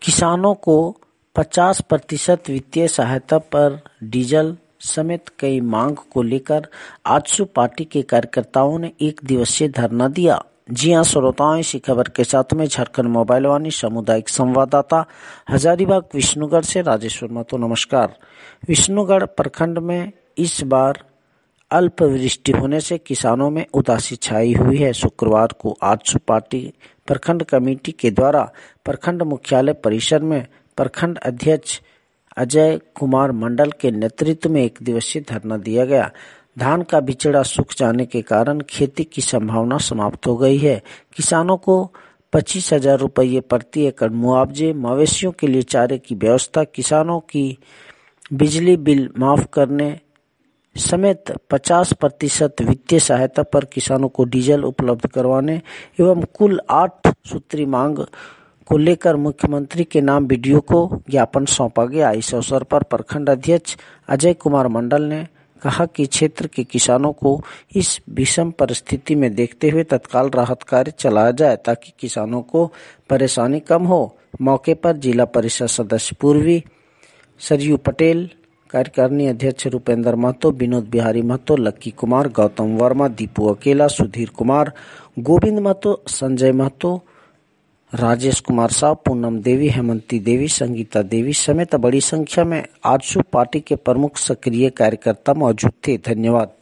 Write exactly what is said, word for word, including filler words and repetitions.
किसानों को पचास प्रतिशत वित्तीय सहायता पर डीजल समेत कई मांग को लेकर आजसू पार्टी के कार्यकर्ताओं ने एक दिवसीय धरना दिया। जी हां श्रोताओं, इसी खबर के साथ में झारखंड मोबाइल वाणी सामुदायिक संवाददाता हजारीबाग विष्णुगढ़ से राजेश्वर महतो। नमस्कार। विष्णुगढ़ प्रखंड में इस बार अल्प वृष्टि होने से किसानों में उदासी छाई हुई है। शुक्रवार को आजसू पार्टी प्रखंड कमेटी के द्वारा प्रखंड मुख्यालय परिसर में प्रखंड अध्यक्ष अजय कुमार मंडल के नेतृत्व में एक दिवसीय धरना दिया गया। धान का बिचड़ा सूख जाने के कारण खेती की संभावना समाप्त हो गई है। किसानों को पच्चीस हजार रुपये प्रति एकड़ मुआवजे, मवेशियों के लिए चारे की व्यवस्था, किसानों की बिजली बिल माफ करने समेत पचास प्रतिशत वित्तीय सहायता पर किसानों को डीजल उपलब्ध करवाने एवं कुल आठ सूत्री मांग को लेकर मुख्यमंत्री के नाम वीडियो को ज्ञापन सौंपा गया। इस अवसर पर प्रखंड अध्यक्ष अजय कुमार मंडल ने कहा कि क्षेत्र के किसानों को इस विषम परिस्थिति में देखते हुए तत्काल राहत कार्य चलाया जाए ताकि किसानों को परेशानी कम हो। मौके पर जिला परिषद सदस्य पूर्वी सरयू पटेल, कार्यकारिणी अध्यक्ष रूपेंद्र महतो, विनोद बिहारी महतो, लक्की कुमार, गौतम वर्मा, दीपू अकेला, सुधीर कुमार, गोविंद महतो, संजय महतो, राजेश कुमार साहब, पूनम देवी, हेमंती देवी, संगीता देवी समेत बड़ी संख्या में आजसू पार्टी के प्रमुख सक्रिय कार्यकर्ता मौजूद थे। धन्यवाद।